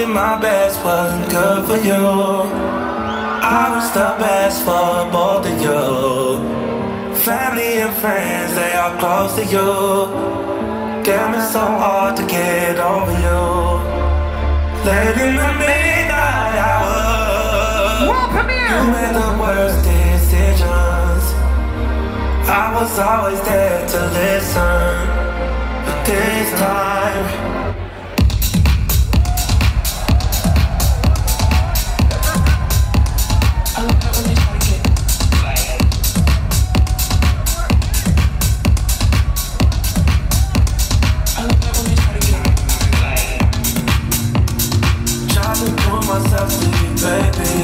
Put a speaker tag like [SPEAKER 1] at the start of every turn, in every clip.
[SPEAKER 1] did my best, wasn't good for you. I was the best for both of you. Family and friends, they are close to you. Damn, it's so hard to get over you. Late in the midnight hour,
[SPEAKER 2] world premiere.
[SPEAKER 1] You made the worst decisions. I was always there to listen, but this time myself to you, baby.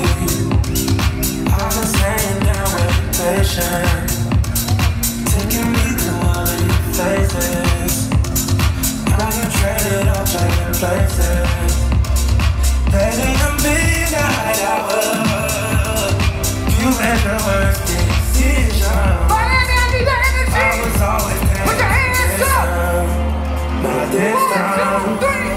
[SPEAKER 1] I've been staying down with patience, taking me through all of your phases. I can trade it all, trading places. Late in the midnight hour, you made the worst decision.
[SPEAKER 2] Miami, I need the energy.
[SPEAKER 1] I was always there.
[SPEAKER 2] Put your hands up.
[SPEAKER 1] Not this time.
[SPEAKER 2] 1, 2, 3.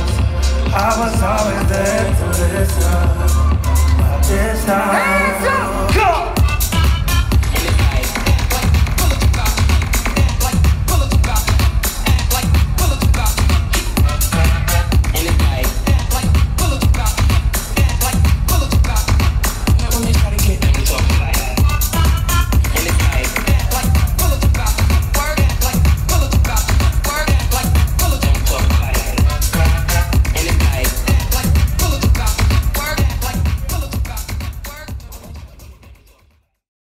[SPEAKER 1] I was always there to listen, but this time